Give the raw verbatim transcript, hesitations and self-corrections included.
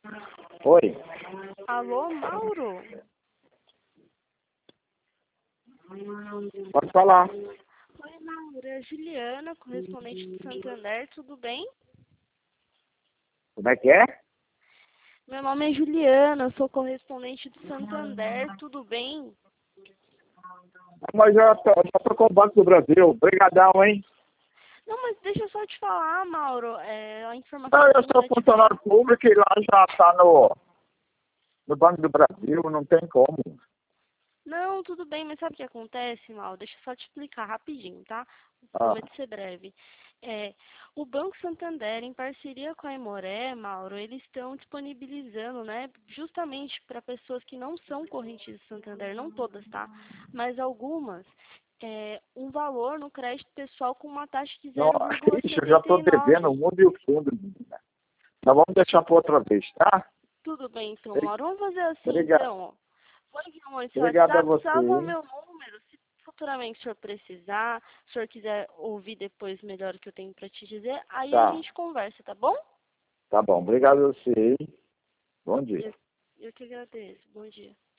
Oi, Alô, Mauro? pode falar. Oi, Mauro. É a Juliana, correspondente do Santander. Tudo bem? Como é que é? Meu nome é Juliana, eu sou correspondente do Santander. Tudo bem? Mas já tô, já tô com o Banco do Brasil. Obrigadão, hein? Não, mas deixa eu só te falar, Mauro. É, a informação Não, que eu eu tenho sou para te funcionário passar. público e lá já está no, no Banco do Brasil, não tem como. Não, tudo bem, mas sabe o que acontece, Mauro? Deixa eu só te explicar rapidinho, tá? Ah, Prometo ser breve. É, o Banco Santander, em parceria com a Aimoré, Mauro, eles estão disponibilizando, né, justamente para pessoas que não são correntes do Santander, não todas, tá? Mas algumas, é, um valor no crédito pessoal com uma taxa de não, zero vírgula ixi, eu já setenta estou e devendo o nove. mundo e o fundo, menina. Mas vamos deixar para outra vez, tá? Tudo bem, então, Obri- Mauro. Vamos fazer assim, Obrigado, então, ó. Vou enviar um seu obrigado a WhatsApp, você. salva o meu número. Se futuramente o senhor precisar, se o senhor quiser ouvir depois melhor o que eu tenho para te dizer, aí a Tá, gente conversa, tá bom? tá bom. Obrigado a você. Hein? Bom dia. Eu, eu que agradeço. Bom dia.